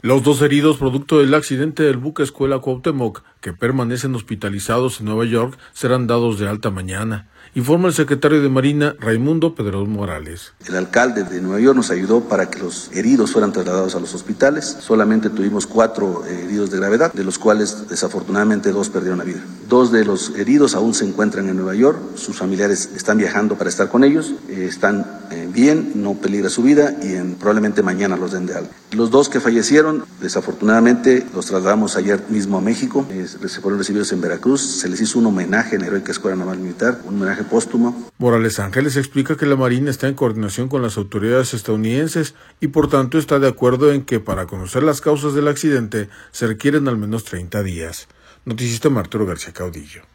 Los dos heridos producto del accidente del buque escuela Cuauhtémoc, que permanecen hospitalizados en Nueva York, serán dados de alta mañana, informa el secretario de Marina, Raimundo Pedrón Morales. El alcalde de Nueva York nos ayudó para que los heridos fueran trasladados a los hospitales. Solamente tuvimos 4 heridos de gravedad, de los cuales desafortunadamente 2 perdieron la vida. 2 de los heridos aún se encuentran en Nueva York, sus familiares están viajando para estar con ellos, están bien, no peligra su vida y probablemente mañana los den de alta. Los 2 que fallecieron, desafortunadamente los trasladamos ayer mismo a México, se fueron recibidos en Veracruz, se les hizo un homenaje en la Heroica Escuela Naval Militar, un homenaje póstumo. Morales Ángeles explica que la Marina está en coordinación con las autoridades estadounidenses y por tanto está de acuerdo en que para conocer las causas del accidente se requieren al menos 30 días. Noticista Arturo García Caudillo.